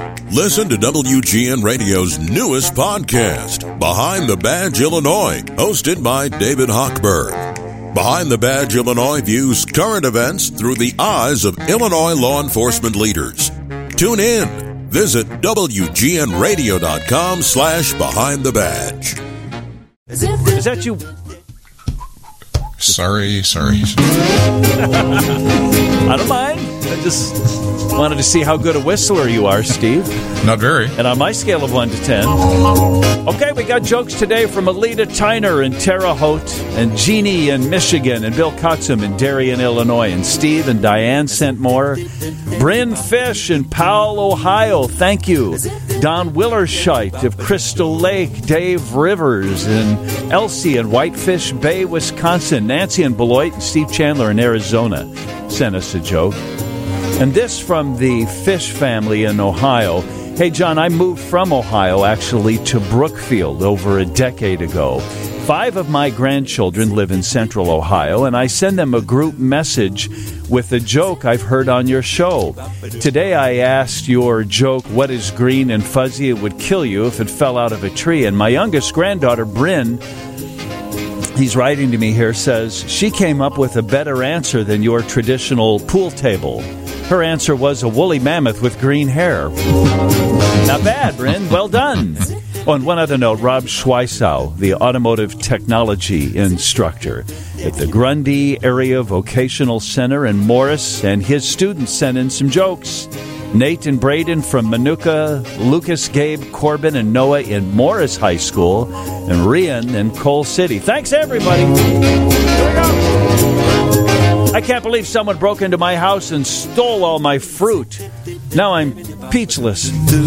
Listen to WGN Radio's newest podcast, Behind the Badge Illinois, hosted by David Hochberg. Behind the Badge Illinois views current events through the eyes of Illinois law enforcement leaders. Tune in. Visit WGNRadio.com/Behind the Badge. Is that you? Sorry. I don't mind. I just wanted to see how good a whistler you are, Steve. Not very. And on my scale of 1 to 10. Okay, we got jokes today from Alita Tyner in Terre Haute, and Jeannie in Michigan, and Bill Coxum in Darien, Illinois, and Steve and Diane sent more. Bryn Fish in Powell, Ohio, thank you. Don Willerscheidt of Crystal Lake, Dave Rivers and Elsie in Whitefish Bay, Wisconsin, Nancy in Beloit, and Steve Chandler in Arizona sent us a joke. And this from the Fish family in Ohio. Hey, John, I moved from Ohio, actually, to Brookfield over a decade ago. 5 of my grandchildren live in Central Ohio, and I send them a group message with a joke I've heard on your show. Today I asked your joke, what is green and fuzzy? It would kill you if it fell out of a tree. And my youngest granddaughter, Bryn, he's writing to me here, says she came up with a better answer than your traditional pool table. Her answer was a woolly mammoth with green hair. Not bad, Bryn. Well done. On one other note, Rob Schweisau, the automotive technology instructor at the Grundy Area Vocational Center in Morris, and his students sent in some jokes. Nate and Braden from Manuka, Lucas, Gabe, Corbin, and Noah in Morris High School, and Rian in Coal City. Thanks, everybody. Here we go. I can't believe someone broke into my house and stole all my fruit. Now I'm peachless.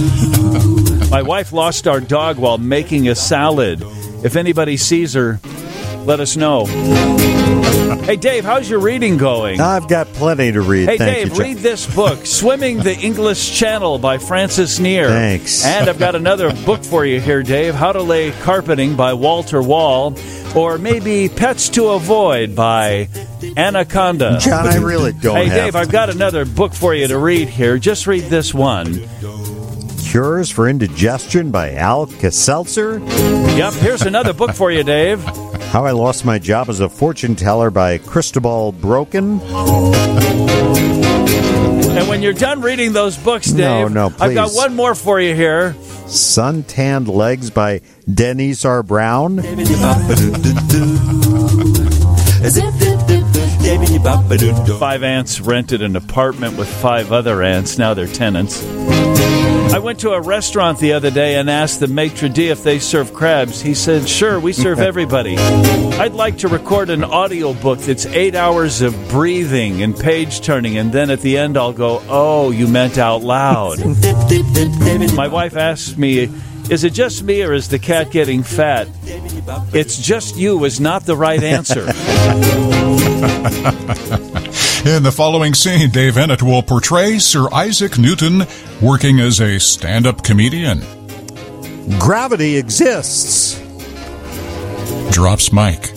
My wife lost our dog while making a salad. If anybody sees her, let us know. Hey, Dave, how's your reading going? I've got plenty to read. Hey, Thank Dave, you, read this book, Swimming the English Channel by Francis Neer. Thanks. And I've got another book for you here, Dave, How to Lay Carpeting by Walter Wall, or maybe Pets to Avoid by Anaconda. John, I really don't Hey, have... Dave, I've got another book for you to read here. Just read this one. Cures for Indigestion by Al Seltzer. Yep, here's another book for you, Dave. How I Lost My Job as a Fortune Teller by Cristobal Broken. And when you're done reading those books, Dave, No, please. I've got one more for you here. Suntanned Legs by Denise R. Brown. 5 ants rented an apartment with 5 other ants. Now they're tenants. I went to a restaurant the other day and asked the maitre d' if they serve crabs. He said, sure, we serve everybody. I'd like to record an audio book that's 8 hours of breathing and page turning, and then at the end I'll go, oh, you meant out loud. My wife asked me, is it just me or is the cat getting fat? It's just you is not the right answer. In the following scene, Dave Ennett will portray Sir Isaac Newton working as a stand-up comedian. Gravity exists. Drops mic.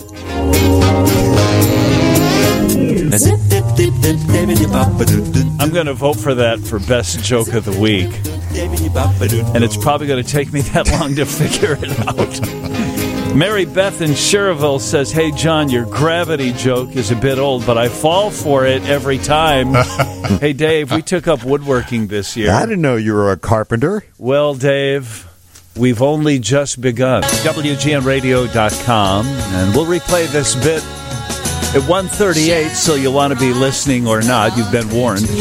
I'm going to vote for that for best joke of the week. And it's probably going to take me that long to figure it out. Mary Beth in Sherrville says, hey, John, your gravity joke is a bit old, but I fall for it every time. Hey, Dave, we took up woodworking this year. I didn't know you were a carpenter. Well, Dave, we've only just begun. WGNradio.com, and we'll replay this bit at 1:38, so you'll want to be listening or not. You've been warned.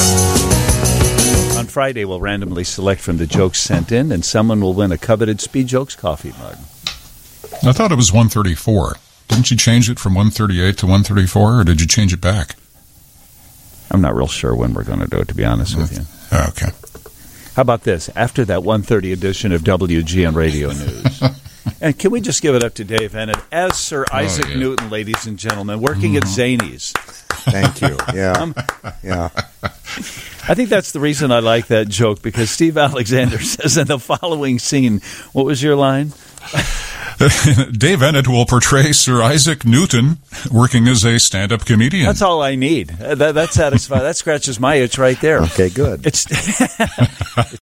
On Friday, we'll randomly select from the jokes sent in, and someone will win a coveted Speed Jokes coffee mug. I thought it was 134. Didn't you change it from 138 to 134, or did you change it back? I'm not real sure when we're going to do it, to be honest with you. Okay. How about this? After that 1:30 edition of WGN Radio News. And can we just give it up to Dave Ennett as Sir Isaac Newton, ladies and gentlemen, working at Zanies. Thank you. Yeah. Yeah. I think that's the reason I like that joke, because Steve Alexander says in the following scene, what was your line? Dave Ennett will portray Sir Isaac Newton working as a stand-up comedian. That's all I need. That satisfies. That scratches my itch right there. Okay, good. It's